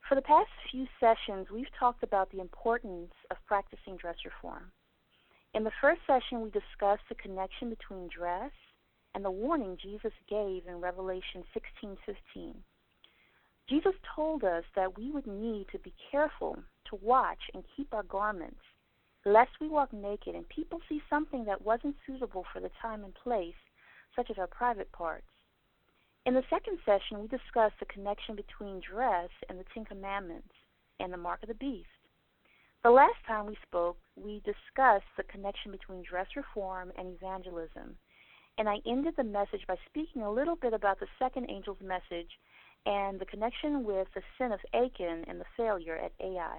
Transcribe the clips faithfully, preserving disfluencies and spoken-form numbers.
For the past few sessions, we've talked about the importance of practicing dress reform. In the first session, we discussed the connection between dress and the warning Jesus gave in Revelation sixteen fifteen. Jesus told us that we would need to be careful to watch and keep our garments, lest we walk naked and people see something that wasn't suitable for the time and place, such as our private parts. In the second session, we discussed the connection between dress and the Ten Commandments and the mark of the beast. The last time we spoke, we discussed the connection between dress reform and evangelism, and I ended the message by speaking a little bit about the second angel's message and the connection with the sin of Achan and the failure at Ai.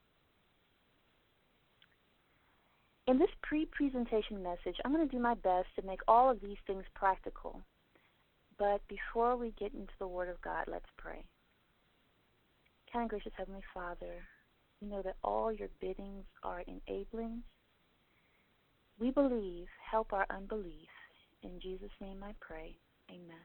In this pre-presentation message, I'm going to do my best to make all of these things practical. But before we get into the Word of God, let's pray. Kind and gracious Heavenly Father, we know that all your biddings are enabling. We believe, help our unbelief. In Jesus' name I pray, amen.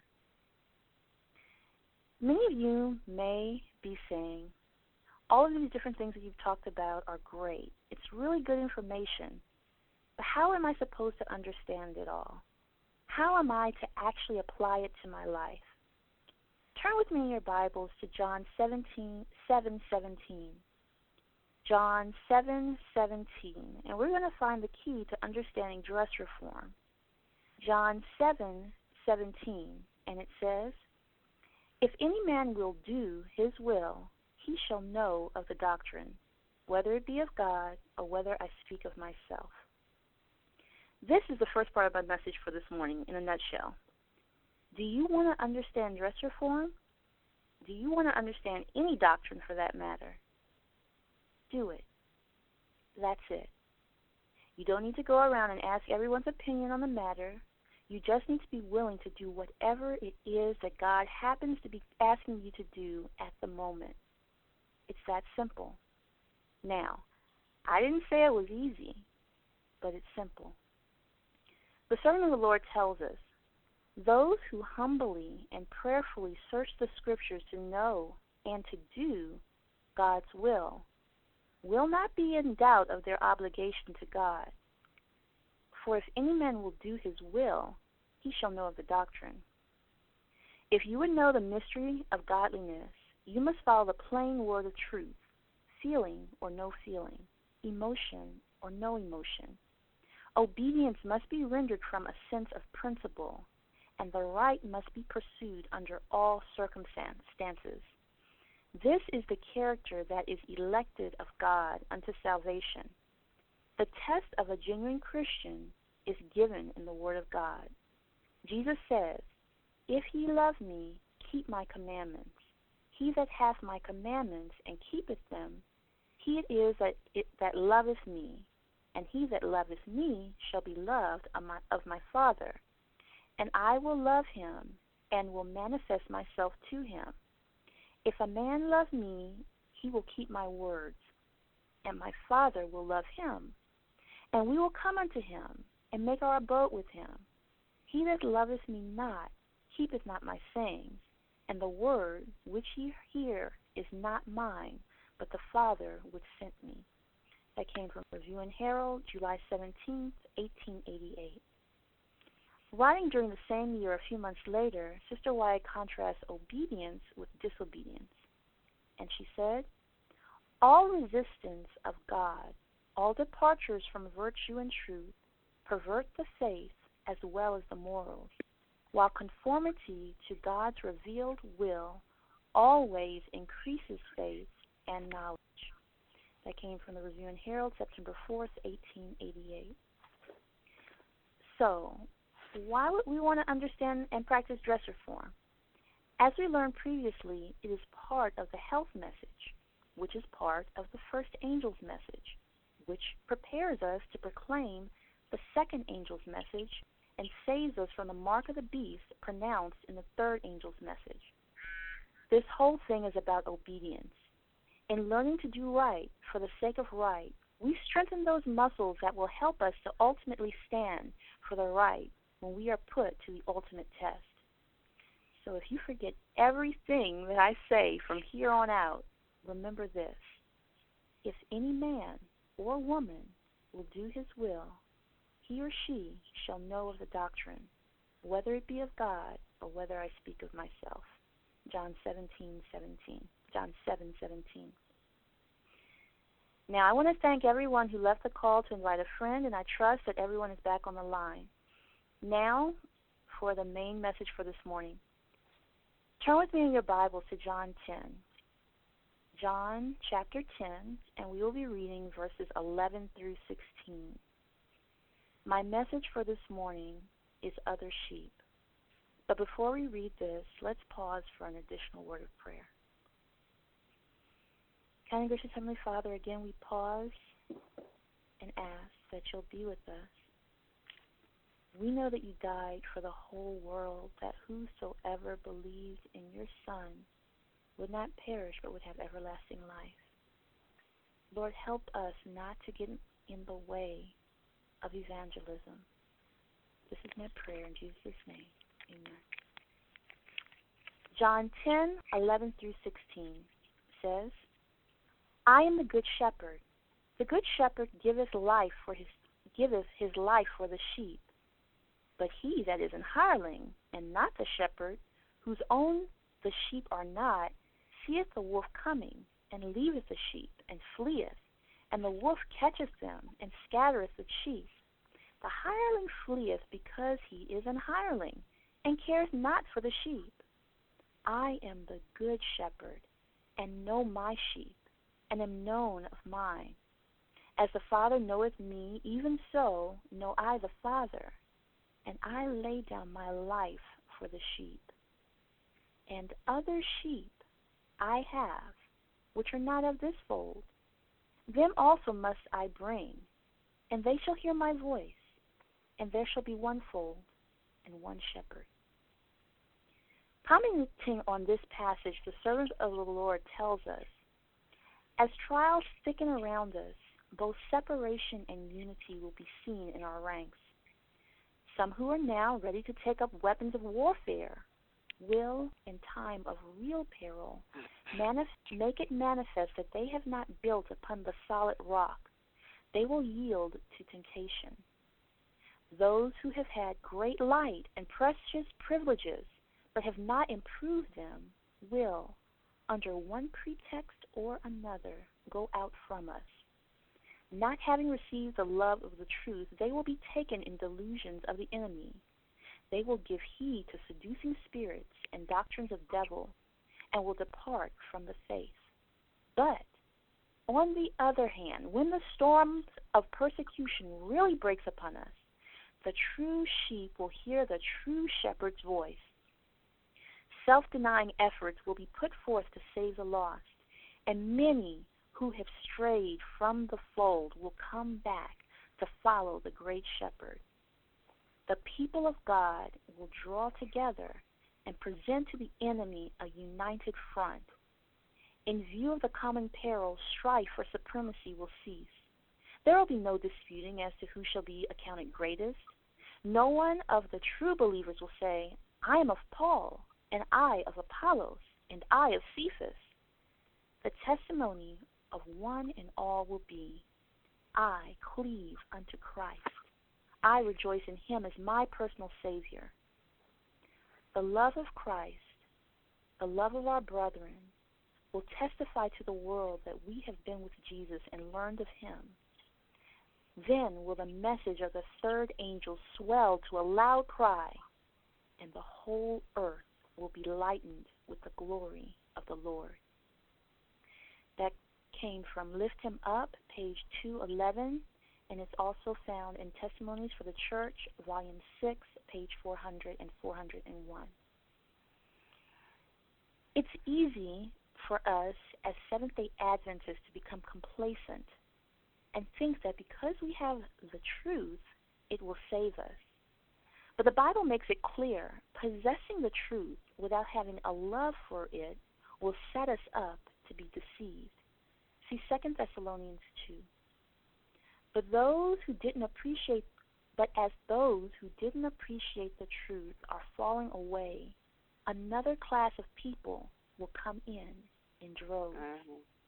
Many of you may be saying, all of these different things that you've talked about are great. It's really good information. But how am I supposed to understand it all? How am I to actually apply it to my life? Turn with me in your Bibles to John seventeen, seven seventeen. John seven seventeen, and we're going to find the key to understanding dress reform. John seven seventeen, and it says, "If any man will do his will, he shall know of the doctrine, whether it be of God or whether I speak of myself." This is the first part of my message for this morning in a nutshell. Do you want to understand dress reform? Do you want to understand any doctrine for that matter? Do it. That's it. You don't need to go around and ask everyone's opinion on the matter. You just need to be willing to do whatever it is that God happens to be asking you to do at the moment. It's that simple. Now, I didn't say it was easy, but it's simple. The servant of the Lord tells us, "Those who humbly and prayerfully search the Scriptures to know and to do God's will will not be in doubt of their obligation to God. For if any man will do his will, he shall know of the doctrine." If you would know the mystery of godliness, you must follow the plain word of truth, feeling or no feeling, emotion or no emotion. Obedience must be rendered from a sense of principle, and the right must be pursued under all circumstances. This is the character that is elected of God unto salvation. The test of a genuine Christian is given in the Word of God. Jesus says, "If ye love me, keep my commandments. He that hath my commandments and keepeth them, he it is that, it, that loveth me. And he that loveth me shall be loved of my, of my Father. And I will love him, and will manifest myself to him. If a man love me, he will keep my words, and my Father will love him. And we will come unto him, and make our abode with him. He that loveth me not, keepeth not my sayings, and the word which ye hear is not mine, but the Father which sent me." That came from Review and Herald, July seventeenth, eighteen eighty-eight. Writing during the same year, a few months later, Sister White contrasts obedience with disobedience. And she said, "All resistance of God, all departures from virtue and truth, pervert the faith as well as the morals, while conformity to God's revealed will always increases faith and knowledge." That came from the Review and Herald, September fourth, eighteen eighty-eight. So, why would we want to understand and practice dress reform? As we learned previously, it is part of the health message, which is part of the first angel's message, which prepares us to proclaim the second angel's message and saves us from the mark of the beast pronounced in the third angel's message. This whole thing is about obedience. In learning to do right for the sake of right, we strengthen those muscles that will help us to ultimately stand for the right when we are put to the ultimate test. So if you forget everything that I say from here on out, remember this: if any man or woman will do his will, he or she shall know of the doctrine, whether it be of God or whether I speak of myself. John seventeen seventeen. John seven seventeen. Now, I want to thank everyone who left the call to invite a friend, and I trust that everyone is back on the line. Now, for the main message for this morning. Turn with me in your Bibles to John ten. John chapter ten, and we will be reading verses eleven through sixteen. My message for this morning is other sheep. But before we read this, let's pause for an additional word of prayer. Kind and gracious Heavenly Father, again we pause and ask that you'll be with us. We know that you died for the whole world, that whosoever believed in your Son would not perish but would have everlasting life. Lord, help us not to get in the way of evangelism. This is my prayer in Jesus' name. Amen. John ten, eleven through sixteen says, I am the good shepherd. The good shepherd giveth life for his giveth his life for the sheep. But he that is an hireling, and not the shepherd, whose own the sheep are not, seeth the wolf coming, and leaveth the sheep, and fleeth. And the wolf catcheth them, and scattereth the sheep. The hireling fleeth because he is an hireling, and careth not for the sheep. I am the good shepherd, and know my sheep, and am known of mine. As the Father knoweth me, even so know I the Father, and I lay down my life for the sheep. And other sheep I have, which are not of this fold. Them also must I bring, and they shall hear my voice, and there shall be one fold and one shepherd. Commenting on this passage, the servant of the Lord tells us, as trials thicken around us, both separation and unity will be seen in our ranks. Some who are now ready to take up weapons of warfare will, in time of real peril, manif- make it manifest that they have not built upon the solid rock. They will yield to temptation. Those who have had great light and precious privileges but have not improved them will, under one pretext or another, go out from us. Not having received the love of the truth, they will be taken in delusions of the enemy. They will give heed to seducing spirits and doctrines of devils, and will depart from the faith. But, on the other hand, when the storm of persecution really breaks upon us, the true sheep will hear the true shepherd's voice. Self-denying efforts will be put forth to save the lost, and many who have strayed from the fold will come back to follow the great shepherd. The people of God will draw together and present to the enemy a united front. In view of the common peril, strife for supremacy will cease. There will be no disputing as to who shall be accounted greatest. No one of the true believers will say, I am of Paul, and I of Apollos, and I of Cephas. The testimony of one and all will be, I cleave unto Christ. I rejoice in him as my personal Savior. The love of Christ, the love of our brethren, will testify to the world that we have been with Jesus and learned of him. Then will the message of the third angel swell to a loud cry, and the whole earth will be lightened with the glory of the Lord. That came from Lift Him Up, page two eleven, and it's also found in Testimonies for the Church, volume six, page four hundred and four hundred one. It's easy for us as Seventh-day Adventists to become complacent and think that because we have the truth, it will save us. But the Bible makes it clear, possessing the truth without having a love for it will set us up to be deceived. See Second Thessalonians two. But those who didn't appreciate, but as those who didn't appreciate the truth are falling away, another class of people will come in in droves. Mm-hmm.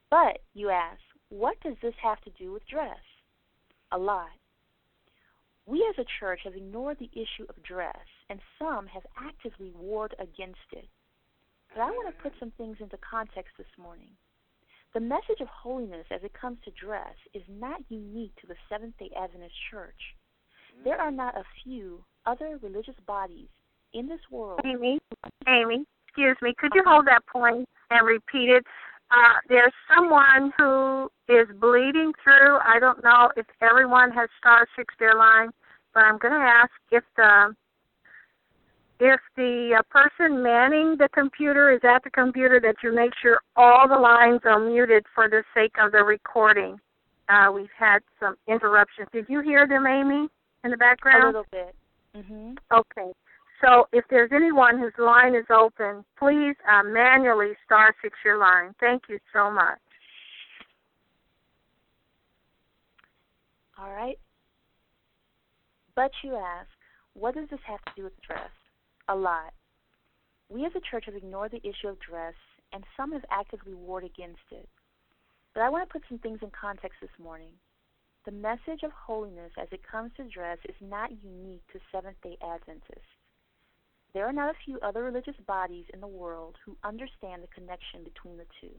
But, you ask, what does this have to do with dress? A lot. We as a church have ignored the issue of dress, and some have actively warred against it. But I want to put some things into context this morning. The message of holiness as it comes to dress is not unique to the Seventh-day Adventist Church. There are not a few other religious bodies in this world. Amy, Amy, excuse me, could you hold that point and repeat it? Uh, there's someone who is bleeding through. I don't know if everyone has star six their line, but I'm going to ask if the if the uh, person manning the computer is at the computer, that you make sure all the lines are muted for the sake of the recording. Uh, we've had some interruptions. Did you hear them, Amy, in the background? A little bit. Mm-hmm. Okay. So if there's anyone whose line is open, please uh, manually star six your line. Thank you so much. All right. But you ask, what does this have to do with dress? A lot. We as a church have ignored the issue of dress, and some have actively warred against it. But I want to put some things in context this morning. The message of holiness as it comes to dress is not unique to Seventh-day Adventists. There are not a few other religious bodies in the world who understand the connection between the two.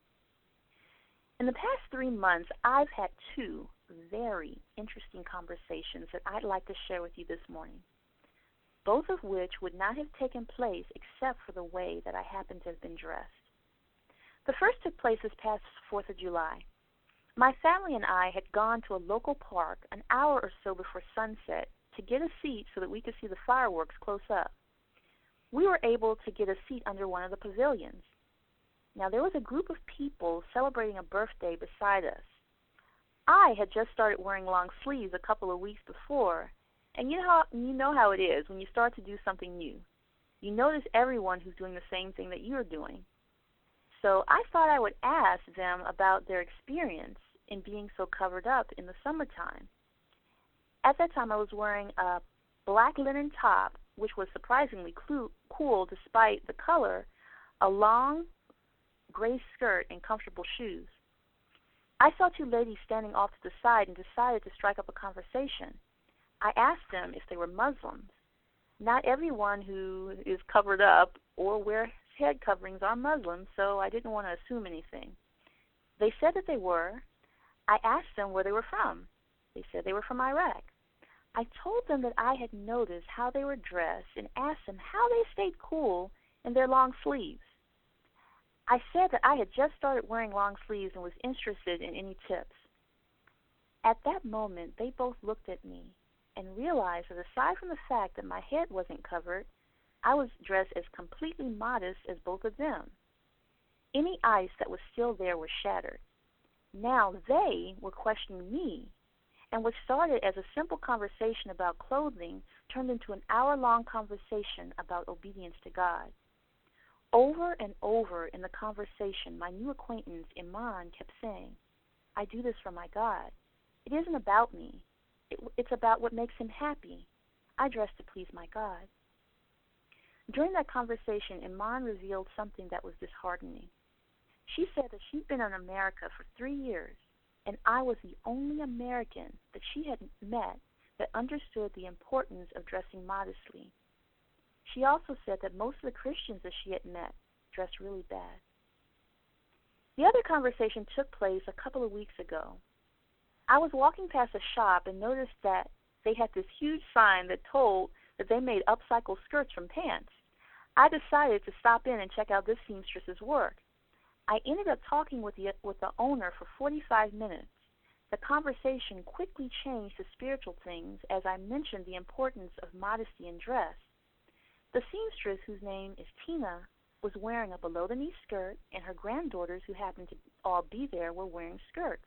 In the past three months, I've had two very interesting conversations that I'd like to share with you this morning, both of which would not have taken place except for the way that I happened to have been dressed. The first took place this past fourth of July. My family and I had gone to a local park an hour or so before sunset to get a seat so that we could see the fireworks close up. We were able to get a seat under one of the pavilions. Now, there was a group of people celebrating a birthday beside us. I had just started wearing long sleeves a couple of weeks before, and you know how, you know how it is when you start to do something new. You notice everyone who's doing the same thing that you're doing. So I thought I would ask them about their experience in being so covered up in the summertime. At that time, I was wearing a black linen top, which was surprisingly clu- cool despite the color, a long gray skirt, and comfortable shoes. I saw two ladies standing off to the side and decided to strike up a conversation. I asked them if they were Muslims. Not everyone who is covered up or wears head coverings are Muslims, so I didn't want to assume anything. They said that they were. I asked them where they were from. They said they were from Iraq. I told them that I had noticed how they were dressed and asked them how they stayed cool in their long sleeves. I said that I had just started wearing long sleeves and was interested in any tips. At that moment, they both looked at me and realized that aside from the fact that my head wasn't covered, I was dressed as completely modest as both of them. Any ice that was still there was shattered. Now they were questioning me, and what started as a simple conversation about clothing turned into an hour-long conversation about obedience to God. Over and over in the conversation, my new acquaintance, Iman, kept saying, I do this for my God. It isn't about me. It, it's about what makes him happy. I dress to please my God. During that conversation, Iman revealed something that was disheartening. She said that she'd been in America for three years, and I was the only American that she had met that understood the importance of dressing modestly. She also said that most of the Christians that she had met dressed really bad. The other conversation took place a couple of weeks ago. I was walking past a shop and noticed that they had this huge sign that told that they made upcycle skirts from pants. I decided to stop in and check out this seamstress's work. I ended up talking with the, with the owner for forty-five minutes. The conversation quickly changed to spiritual things as I mentioned the importance of modesty in dress. The seamstress, whose name is Tina, was wearing a below-the-knee skirt, and her granddaughters, who happened to all be there, were wearing skirts.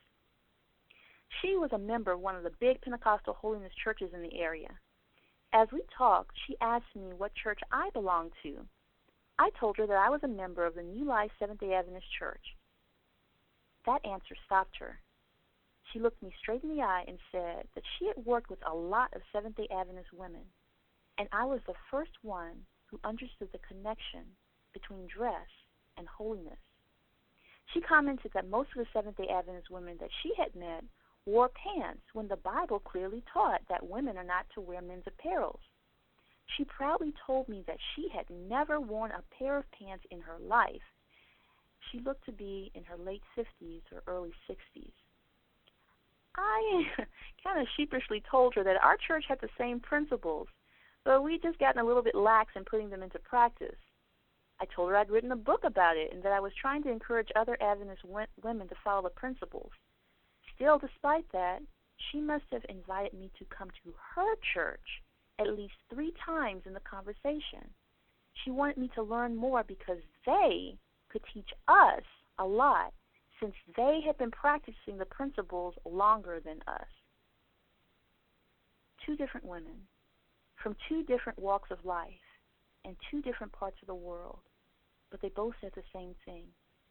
She was a member of one of the big Pentecostal holiness churches in the area. As we talked, she asked me what church I belonged to. I told her that I was a member of the New Life Seventh-day Adventist Church. That answer stopped her. She looked me straight in the eye and said that she had worked with a lot of Seventh-day Adventist women, and I was the first one who understood the connection between dress and holiness. She commented that most of the Seventh-day Adventist women that she had met wore pants when the Bible clearly taught that women are not to wear men's apparel. She proudly told me that she had never worn a pair of pants in her life. She looked to be in her late fifties or early sixties. I kind of sheepishly told her that our church had the same principles, but we'd just gotten a little bit lax in putting them into practice. I told her I'd written a book about it and that I was trying to encourage other Adventist women to follow the principles. Still, despite that, she must have invited me to come to her church at least three times in the conversation. She wanted me to learn more because they could teach us a lot, since they had been practicing the principles longer than us. Two different women from two different walks of life and two different parts of the world, but they both said the same thing.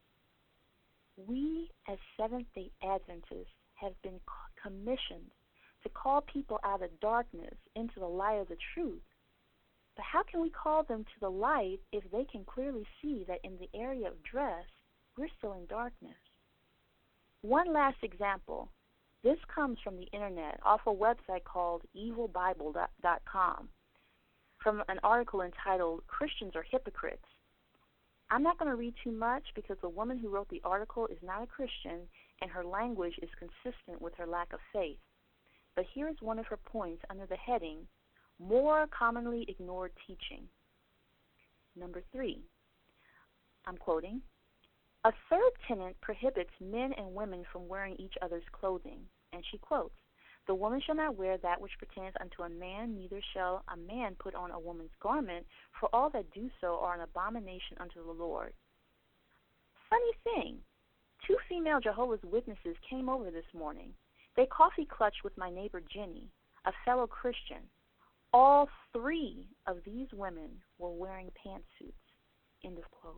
We as Seventh-day Adventists have been commissioned to call people out of darkness into the light of the truth. But how can we call them to the light if they can clearly see that in the area of dress, we're still in darkness? One last example. This comes from the internet, off a website called evil bible dot com, from an article entitled Christians Are Hypocrites. I'm not going to read too much because the woman who wrote the article is not a Christian and her language is consistent with her lack of faith. But here is one of her points under the heading, More Commonly Ignored Teaching. Number three, I'm quoting, a third tenet prohibits men and women from wearing each other's clothing, and she quotes, the woman shall not wear that which pertains unto a man, neither shall a man put on a woman's garment, for all that do so are an abomination unto the Lord. Funny thing, two female Jehovah's Witnesses came over this morning. They coffee clutched with my neighbor Jenny, a fellow Christian. All three of these women were wearing pantsuits. End of quote.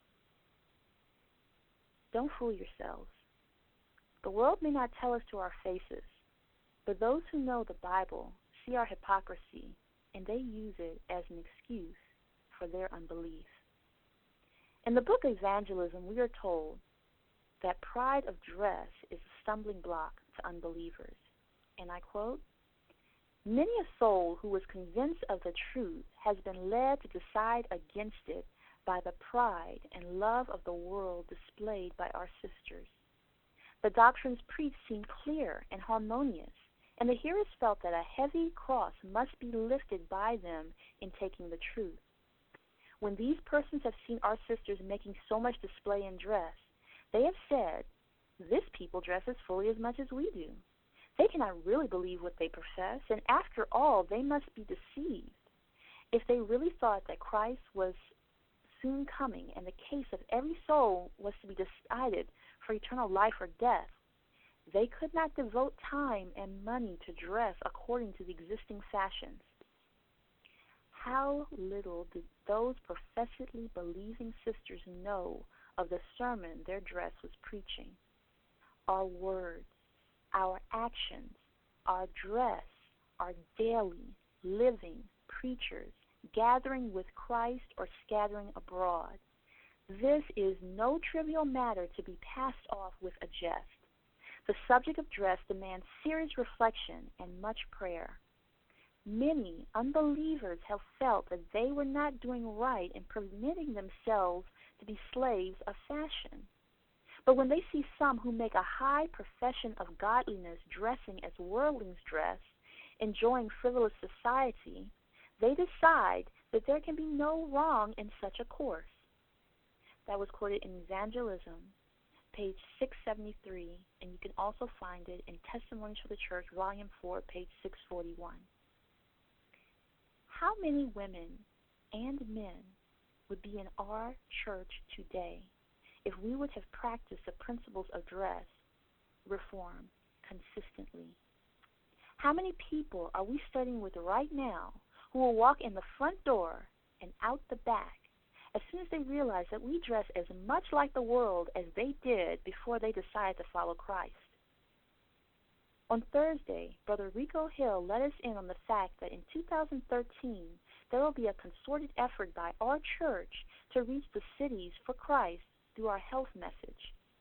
Don't fool yourselves. The world may not tell us to our faces, but those who know the Bible see our hypocrisy, and they use it as an excuse for their unbelief. In the book Evangelism, we are told that pride of dress is a stumbling block to unbelievers. And I quote, many a soul who was convinced of the truth has been led to decide against it by the pride and love of the world displayed by our sisters. The doctrines preached seem clear and harmonious, and the hearers felt that a heavy cross must be lifted by them in taking the truth. When these persons have seen our sisters making so much display in dress, they have said, this people dress as fully as much as we do. They cannot really believe what they profess, and after all, they must be deceived. If they really thought that Christ was soon coming and the case of every soul was to be decided for eternal life or death, they could not devote time and money to dress according to the existing fashions. How little did those professedly believing sisters know of the sermon their dress was preaching. Our words, our actions, our dress, our daily, living preachers, gathering with Christ or scattering abroad. This is no trivial matter to be passed off with a jest. The subject of dress demands serious reflection and much prayer. Many unbelievers have felt that they were not doing right in permitting themselves to be slaves of fashion. But when they see some who make a high profession of godliness dressing as worldlings dress, enjoying frivolous society, they decide that there can be no wrong in such a course. That was quoted in Evangelism, page six seventy-three, and you can also find it in Testimonies for the Church, volume four, page six forty-one. How many women and men would be in our church today if we would have practiced the principles of dress reform consistently? How many people are we studying with right now who will walk in the front door and out the back as soon as they realize that we dress as much like the world as they did before they decided to follow Christ? On Thursday, Brother Rico Hill let us in on the fact that in two thousand thirteen, there will be a concerted effort by our church to reach the cities for Christ through our health message.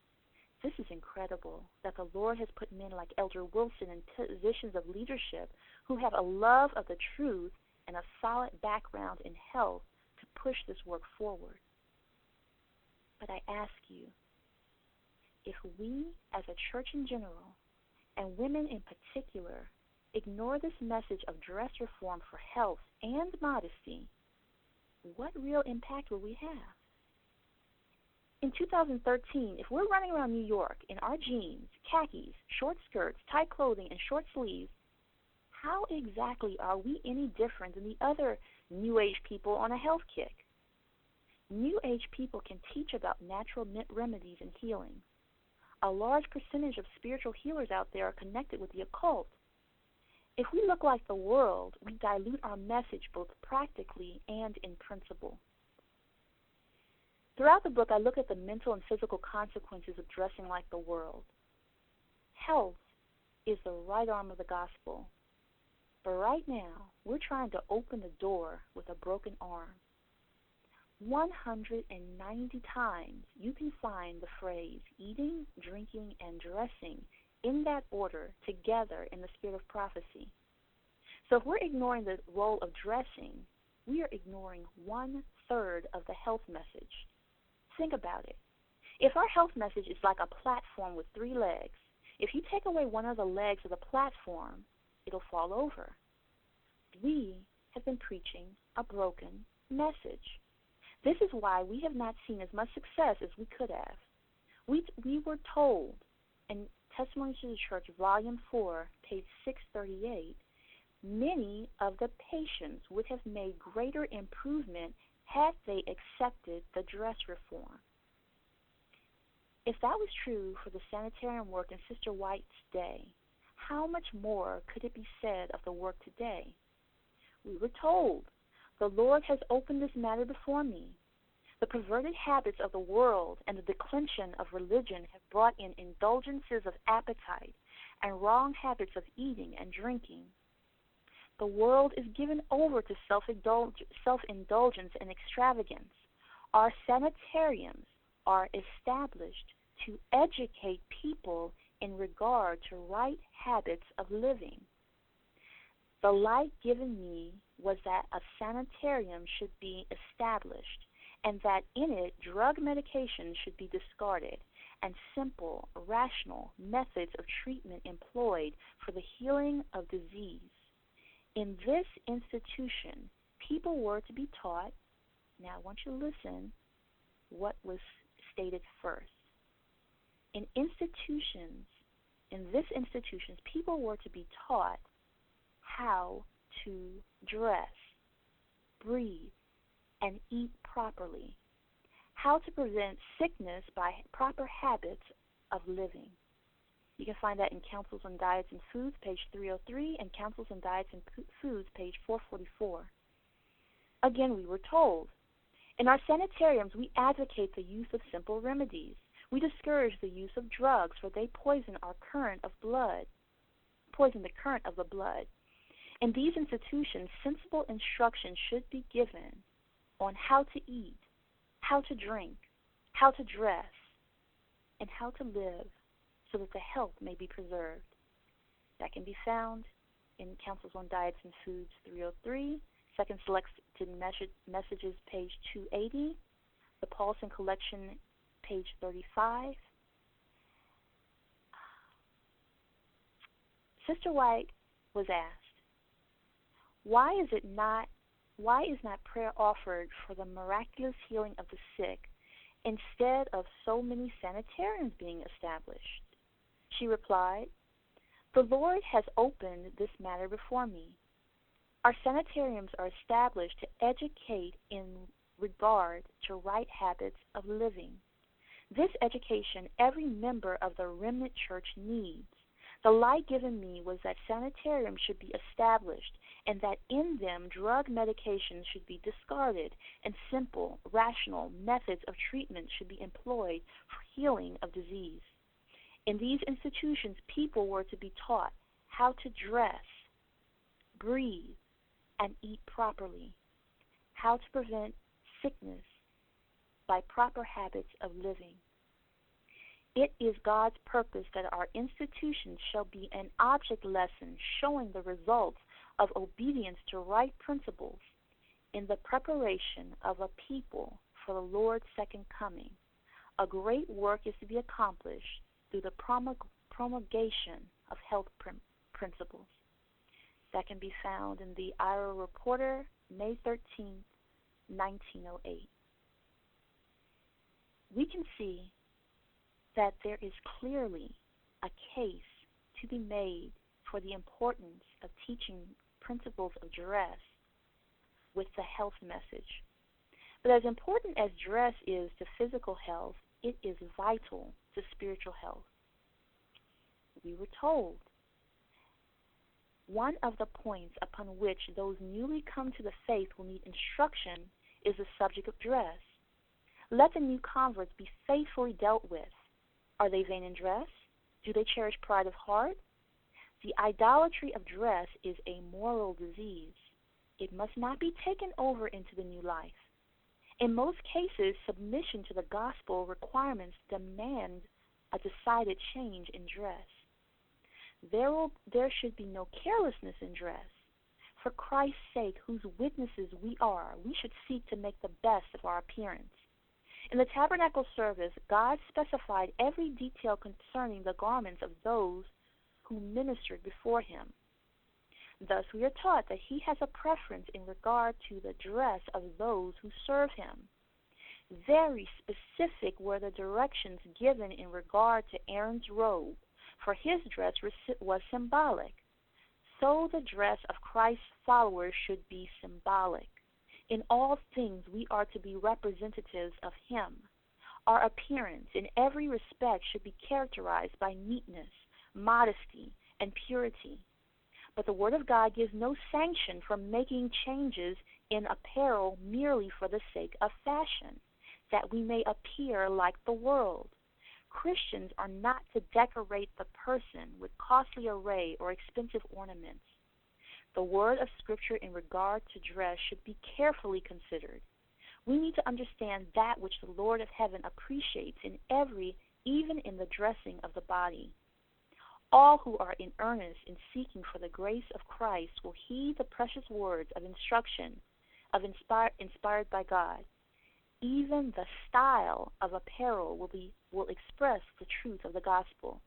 This is incredible that the Lord has put men like Elder Wilson in positions of leadership who have a love of the truth and a solid background in health to push this work forward. But I ask you, if we as a church in general, and women in particular, ignore this message of dress reform for health and modesty, what real impact will we have? In two thousand thirteen, if we're running around New York in our jeans, khakis, short skirts, tight clothing, and short sleeves, how exactly are we any different than the other New Age people on a health kick? New Age people can teach about natural remedies and healing. A large percentage of spiritual healers out there are connected with the occult. If we look like the world, we dilute our message both practically and in principle. Throughout the book, I look at the mental and physical consequences of dressing like the world. Health is the right arm of the gospel. But right now, we're trying to open the door with a broken arm. one hundred ninety times you can find the phrase eating, drinking, and dressing in that order together in the spirit of prophecy. So if we're ignoring the role of dressing, we are ignoring one-third of the health message. Think about it. If our health message is like a platform with three legs, if you take away one of the legs of the platform, it'll fall over. We have been preaching a broken message. This is why we have not seen as much success as we could have. We, we were told in Testimonies to the Church, Volume four, page six thirty-eight, many of the patients would have made greater improvement had they accepted the dress reform. If that was true for the sanitarium work in Sister White's day, how much more could it be said of the work today? We were told, the Lord has opened this matter before me. The perverted habits of the world and the declension of religion have brought in indulgences of appetite and wrong habits of eating and drinking. The world is given over to self-indulg- self-indulgence and extravagance. Our sanitariums are established to educate people in regard to right habits of living. The light given me was that a sanitarium should be established and that in it drug medication should be discarded and simple, rational methods of treatment employed for the healing of disease. In this institution, people were to be taught, now I want you to listen, what was stated first. In institutions, in this institution, people were to be taught how to dress, breathe, and eat properly, how to prevent sickness by proper habits of living. You can find that in Counsels on Diets and Foods, page three oh three, and Counsels on Diets and Foods, page four forty-four. Again, we were told, in our sanitariums, we advocate the use of simple remedies. We discourage the use of drugs, for they poison our current of blood, poison the current of the blood. In these institutions, sensible instruction should be given on how to eat, how to drink, how to dress, and how to live so that the health may be preserved. That can be found in Counsels on Diets and Foods three oh three, Second Selected Messages, page two eighty, the Paulson Collection, page thirty-five. Sister White was asked, why is it not why is not prayer offered for the miraculous healing of the sick instead of so many sanitariums being established? She replied, the Lord has opened this matter before me. Our sanitariums are established to educate in regard to right habits of living. This education every member of the remnant church needs. The light given me was that sanitariums should be established and that in them drug medications should be discarded and simple, rational methods of treatment should be employed for healing of disease. In these institutions, people were to be taught how to dress, breathe, and eat properly, how to prevent sickness by proper habits of living. It is God's purpose that our institutions shall be an object lesson showing the results of obedience to right principles in the preparation of a people for the Lord's second coming. A great work is to be accomplished through the promulg- promulgation of health prim- principles. That can be found in the Iowa Reporter, May thirteenth, nineteen oh eight. We can see that there is clearly a case to be made for the importance of teaching principles of dress with the health message. But as important as dress is to physical health, it is vital to spiritual health. We were told one of the points upon which those newly come to the faith will need instruction is the subject of dress. Let the new converts be faithfully dealt with. Are they vain in dress? Do they cherish pride of heart? The idolatry of dress is a moral disease. It must not be taken over into the new life. In most cases, submission to the gospel requirements demand a decided change in dress. There, will, there should be no carelessness in dress. For Christ's sake, whose witnesses we are, we should seek to make the best of our appearance. In the tabernacle service, God specified every detail concerning the garments of those who ministered before him. Thus, we are taught that he has a preference in regard to the dress of those who serve him. Very specific were the directions given in regard to Aaron's robe, for his dress was symbolic. So the dress of Christ's followers should be symbolic. In all things, we are to be representatives of him. Our appearance in every respect should be characterized by neatness, modesty, and purity. But the Word of God gives no sanction for making changes in apparel merely for the sake of fashion, that we may appear like the world. Christians are not to decorate the person with costly array or expensive ornaments. The word of Scripture in regard to dress should be carefully considered. We need to understand that which the Lord of heaven appreciates in every, even in the dressing of the body. All who are in earnest in seeking for the grace of Christ will heed the precious words of instruction of inspired, inspired by God. Even the style of apparel will be will express the truth of the gospel.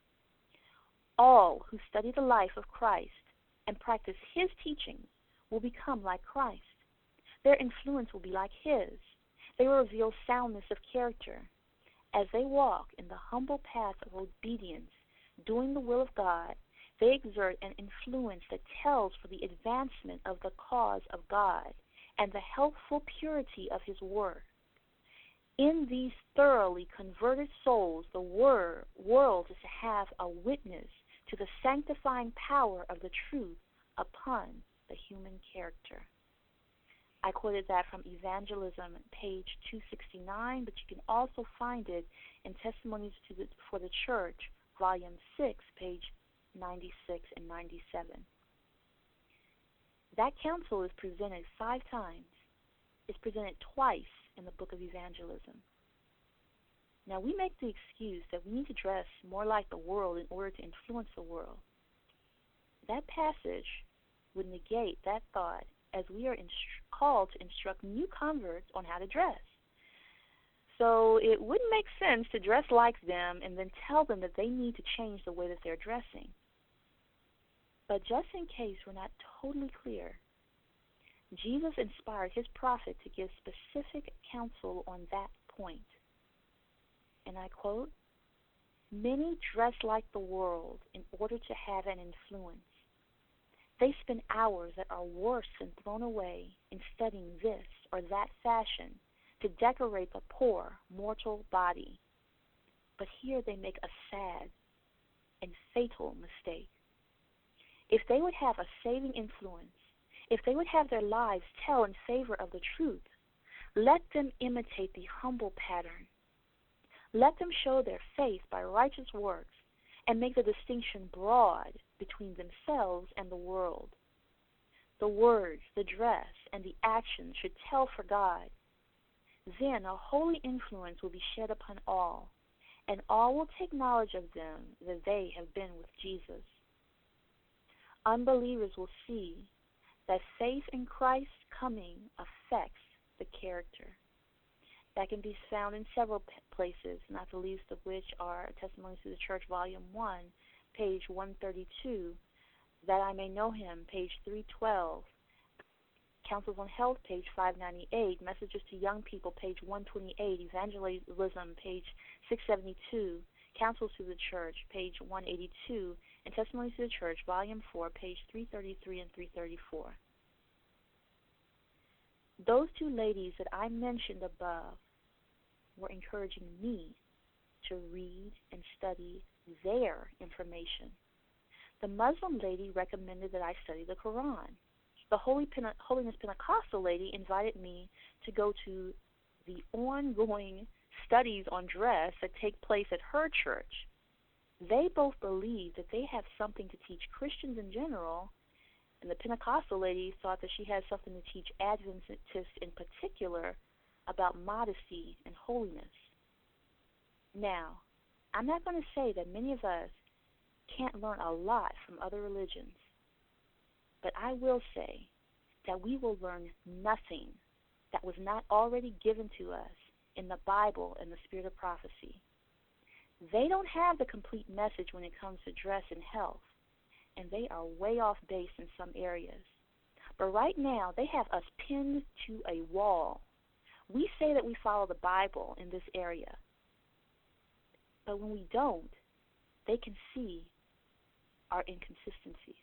All who study the life of Christ and practice his teachings will become like Christ. Their influence will be like his. They will reveal soundness of character. As they walk in the humble path of obedience, doing the will of God, they exert an influence that tells for the advancement of the cause of God and the helpful purity of his word. In these thoroughly converted souls, the word, world is to have a witness to the sanctifying power of the truth upon the human character. I quoted that from Evangelism, page two sixty-nine, but you can also find it in Testimonies to the, for the Church, volume six, page ninety-six and ninety-seven. That counsel is presented five times. It's presented twice in the book of Evangelism. Now, we make the excuse that we need to dress more like the world in order to influence the world. That passage would negate that thought, as we are inst- called to instruct new converts on how to dress. So it wouldn't make sense to dress like them and then tell them that they need to change the way that they're dressing. But just in case we're not totally clear, Jesus inspired his prophet to give specific counsel on that point. And I quote, "Many dress like the world in order to have an influence. They spend hours that are worse than thrown away in studying this or that fashion to decorate the poor, mortal body. But here they make a sad and fatal mistake. If they would have a saving influence, if they would have their lives tell in favor of the truth, let them imitate the humble pattern. Let them show their faith by righteous works and make the distinction broad between themselves and the world. The words, the dress, and the actions should tell for God. Then a holy influence will be shed upon all, and all will take knowledge of them that they have been with Jesus. Unbelievers will see that faith in Christ's coming affects the character. That can be found in several p- places, not the least of which are Testimonies to the Church, Volume one, page one thirty-two, That I May Know Him, page three twelve, Counsels on Health, page five ninety-eight, Messages to Young People, page one twenty-eight, Evangelism, page six seventy-two, Counsels to the Church, page one eighty-two, and Testimonies to the Church, Volume four, page three thirty-three and three thirty-four. Those two ladies that I mentioned above were encouraging me to read and study their information. The Muslim lady recommended that I study the Quran. The Holy Pente- Holiness Pentecostal lady invited me to go to the ongoing studies on dress that take place at her church. They both believe that they have something to teach Christians in general, and the Pentecostal lady thought that she had something to teach Adventists in particular about modesty and holiness. Now, I'm not going to say that many of us can't learn a lot from other religions, but I will say that we will learn nothing that was not already given to us in the Bible and the spirit of prophecy. They don't have the complete message when it comes to dress and health, and they are way off base in some areas. But right now, they have us pinned to a wall. We say that we follow the Bible in this area, but when we don't, they can see our inconsistencies.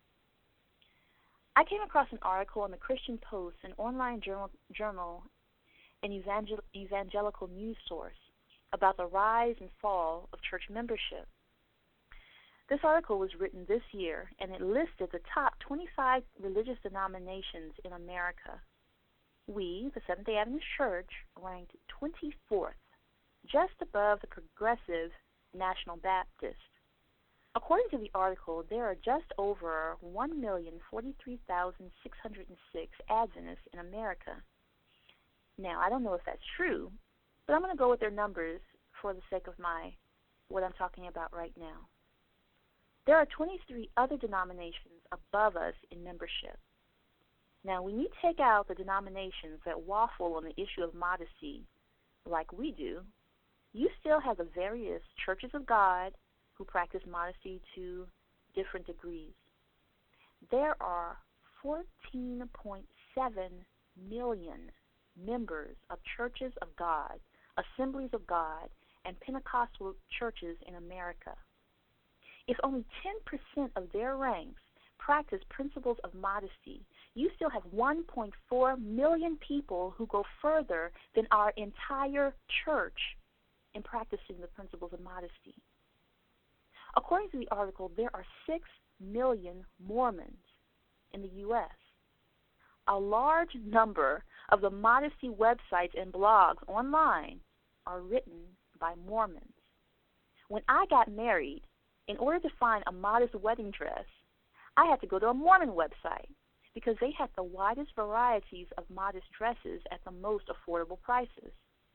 I came across an article on the Christian Post, an online journal, journal and evangel- evangelical news source, about the rise and fall of church membership. This article was written this year, and it listed the top twenty-five religious denominations in America. We, the Seventh-day Adventist Church, ranked twenty-fourth, just above the Progressive National Baptist. According to the article, there are just over one million forty-three thousand six hundred six Adventists in America. Now, I don't know if that's true, but I'm going to go with their numbers for the sake of my what I'm talking about right now. There are twenty-three other denominations above us in membership. Now, when you take out the denominations that waffle on the issue of modesty like we do, you still have the various churches of God who practice modesty to different degrees. There are fourteen point seven million members of churches of God, assemblies of God, and Pentecostal churches in America. If only ten percent of their ranks practice principles of modesty, you still have one point four million people who go further than our entire church in practicing the principles of modesty. According to the article, there are six million Mormons in the U S A large number of the modesty websites and blogs online are written by Mormons. When I got married, in order to find a modest wedding dress, I had to go to a Mormon website because they had the widest varieties of modest dresses at the most affordable prices.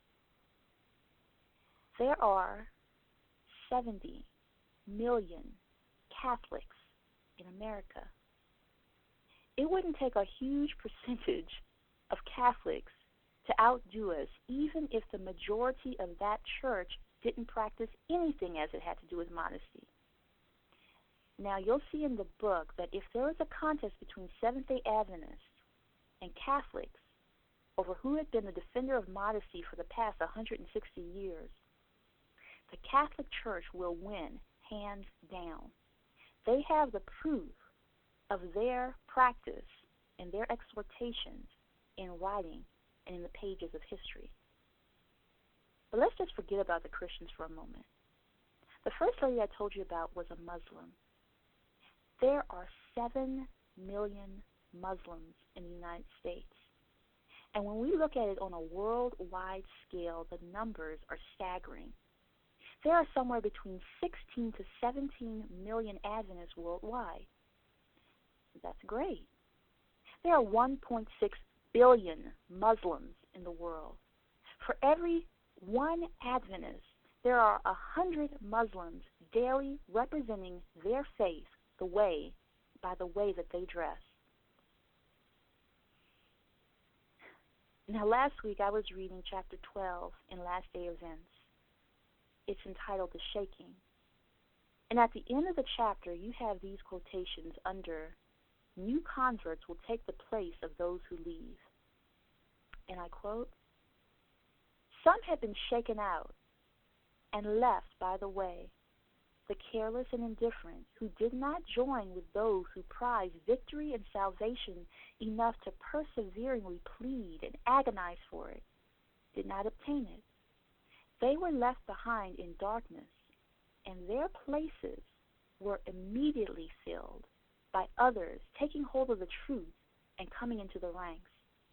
There are seventy million Catholics in America. It wouldn't take a huge percentage of Catholics to outdo us, even if the majority of that church didn't practice anything as it had to do with modesty. Now, you'll see in the book that if there was a contest between Seventh-day Adventists and Catholics over who had been the defender of modesty for the past one hundred sixty years, the Catholic Church will win, hands down. They have the proof of their practice and their exhortations in writing and in the pages of history. But let's just forget about the Christians for a moment. The first lady I told you about was a Muslim. There are seven million Muslims in the United States. And when we look at it on a worldwide scale, the numbers are staggering. There are somewhere between sixteen to seventeen million Adventists worldwide. That's great. There are one point six billion Muslims in the world. For every one Adventist, There are a hundred Muslims daily representing their faith the way by the way that they dress. Now, last week I was reading chapter twelve in Last Day Events. It's entitled The Shaking. And at the end of the chapter, you have these quotations under, "New converts will take the place of those who leave." And I quote, "Some have been shaken out and left by the way, the careless and indifferent, who did not join with those who prize victory and salvation enough to perseveringly plead and agonize for it, did not obtain it. They were left behind in darkness, and their places were immediately filled by others taking hold of the truth and coming into the ranks.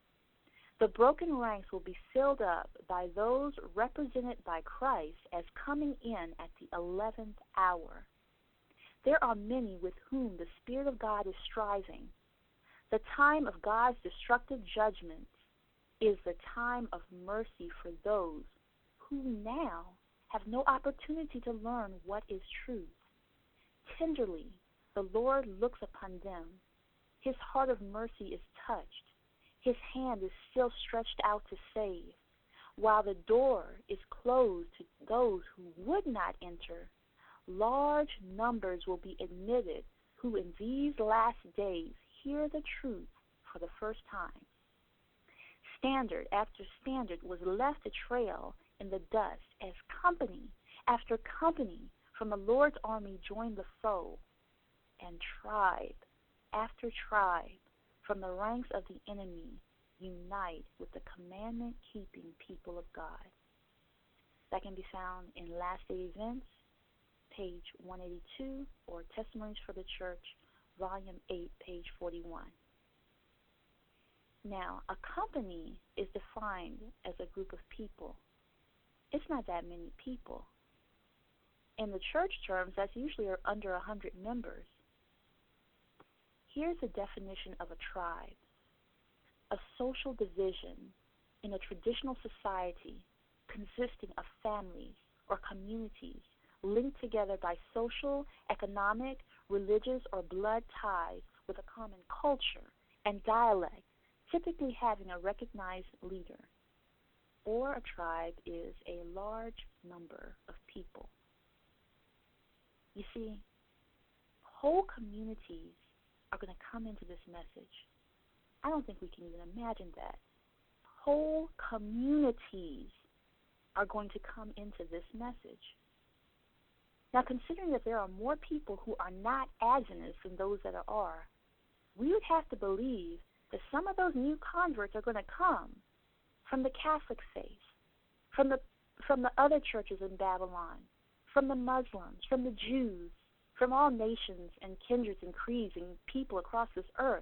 The broken ranks will be filled up by those represented by Christ as coming in at the eleventh hour. There are many with whom the Spirit of God is striving. The time of God's destructive judgments is the time of mercy for those who now have no opportunity to learn what is truth. Tenderly, the Lord looks upon them. His heart of mercy is touched. His hand is still stretched out to save. While the door is closed to those who would not enter, large numbers will be admitted who in these last days hear the truth for the first time. Standard after standard was left to trail in the dust as company after company from the Lord's army joined the foe, and tribe after tribe from the ranks of the enemy unite with the commandment-keeping people of God. That can be found in Last Day Events, page one eighty-two, or Testimonies for the Church, volume eight, page forty-one. Now, a company is defined as a group of people. It's not that many people. In the church terms, that's usually under one hundred members. Here's a definition of a tribe: a social division in a traditional society consisting of families or communities linked together by social, economic, religious, or blood ties with a common culture and dialect, typically having a recognized leader. Or a tribe is a large number of people. You see, whole communities are going to come into this message. I don't think we can even imagine that. Whole communities are going to come into this message. Now, considering that there are more people who are not Adventists than those that are, we would have to believe that some of those new converts are going to come from the Catholic faith, from the from the other churches in Babylon, from the Muslims, from the Jews, from all nations and kindreds and creeds and people across this earth.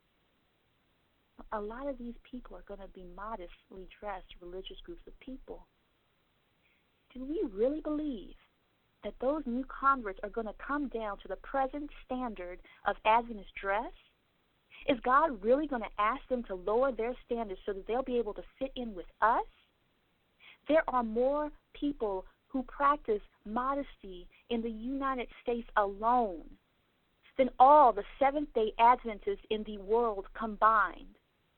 A lot of these people are going to be modestly dressed religious groups of people. Do we really believe that those new converts are going to come down to the present standard of Adventist dress? Is God really going to ask them to lower their standards so that they'll be able to fit in with us? There are more people who practice modesty in the United States alone than all the Seventh-day Adventists in the world combined.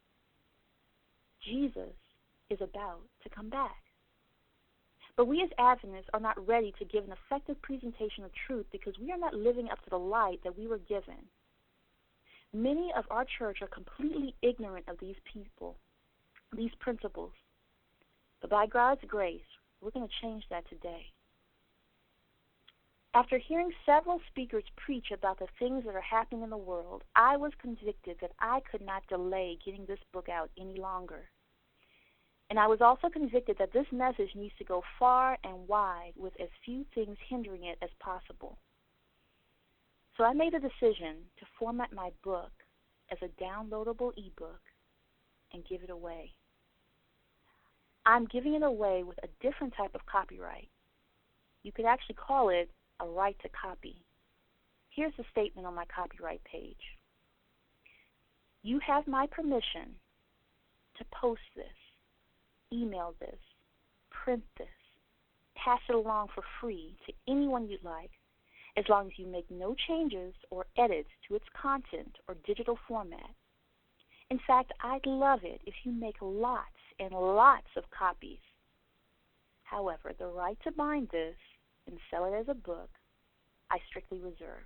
Jesus is about to come back. But we as Adventists are not ready to give an effective presentation of truth because we are not living up to the light that we were given. Many of our church are completely ignorant of these people, these principles. But by God's grace, we're going to change that today. After hearing several speakers preach about the things that are happening in the world, I was convicted that I could not delay getting this book out any longer. And I was also convicted that this message needs to go far and wide with as few things hindering it as possible. So I made a decision to format my book as a downloadable ebook and give it away. I'm giving it away with a different type of copyright. You could actually call it a right to copy. Here's the statement on my copyright page. You have my permission to post this, email this, print this, pass it along for free to anyone you'd like, as long as you make no changes or edits to its content or digital format. In fact, I'd love it if you make lots and lots of copies. However, the right to bind this and sell it as a book, I strictly reserve.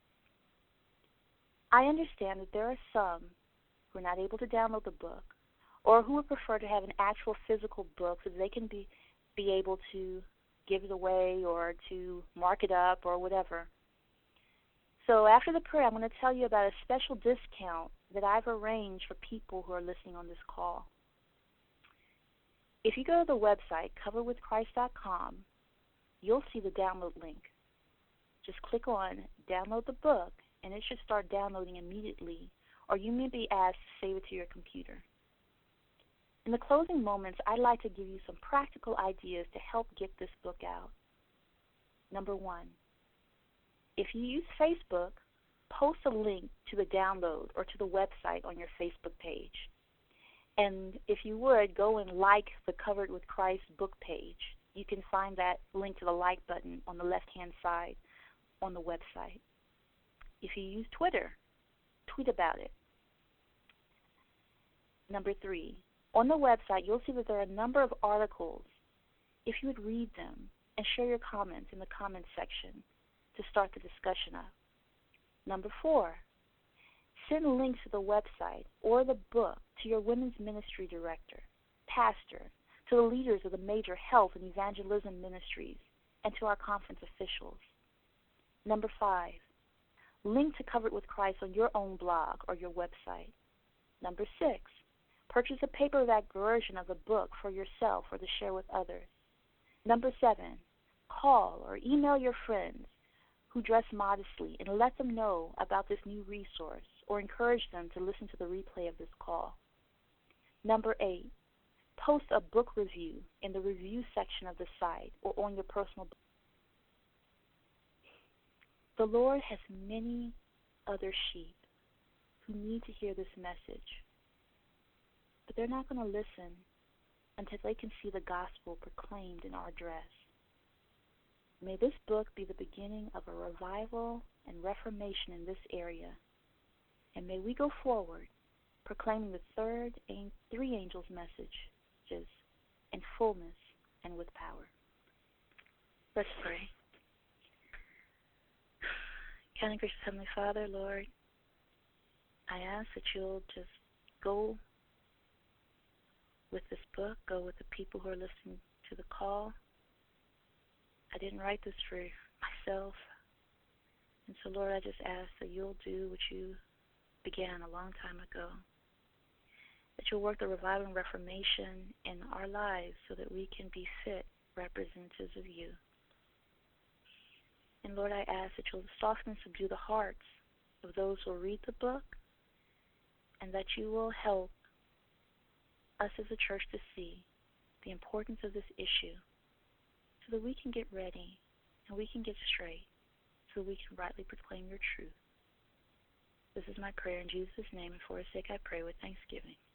I understand that there are some who are not able to download the book, or who would prefer to have an actual physical book so that they can be, be able to give it away or to mark it up or whatever. So after the prayer, I'm going to tell you about a special discount that I've arranged for people who are listening on this call. If you go to the website, cover with christ dot com, you'll see the download link. Just click on download the book, and it should start downloading immediately, or you may be asked to save it to your computer. In the closing moments, I'd like to give you some practical ideas to help get this book out. Number one, if you use Facebook, post a link to the download or to the website on your Facebook page. And if you would, go and like the Covered with Christ book page. You can find that link to the like button on the left-hand side on the website. If you use Twitter, tweet about it. Number three, on the website, you'll see that there are a number of articles. If you would read them and share your comments in the comments section to start the discussion up. Number four, send links to the website or the book to your women's ministry director, pastor, to the leaders of the major health and evangelism ministries, and to our conference officials. Number five, link to Covered with Christ on your own blog or your website. Number six, purchase a paperback version of the book for yourself or to share with others. Number seven, call or email your friends who dress modestly and let them know about this new resource or encourage them to listen to the replay of this call. Number eight, post a book review in the review section of the site or on your personal book. The Lord has many other sheep who need to hear this message, but they're not going to listen until they can see the gospel proclaimed in our dress. May this book be the beginning of a revival and reformation in this area, and may we go forward proclaiming the third and three angels' messages in fullness and with power. Let's pray. Kind and gracious Heavenly Father, Lord, I ask that you'll just go with this book, go with the people who are listening to the call. I didn't write this for myself. And so, Lord, I just ask that you'll do what you began a long time ago, that you'll work the revival and reformation in our lives so that we can be fit representatives of you. And, Lord, I ask that you'll soften and subdue the hearts of those who will read the book, and that you will help us as a church to see the importance of this issue so that we can get ready and we can get straight so that we can rightly proclaim your truth. This is my prayer in Jesus' name, and for his sake I pray with thanksgiving.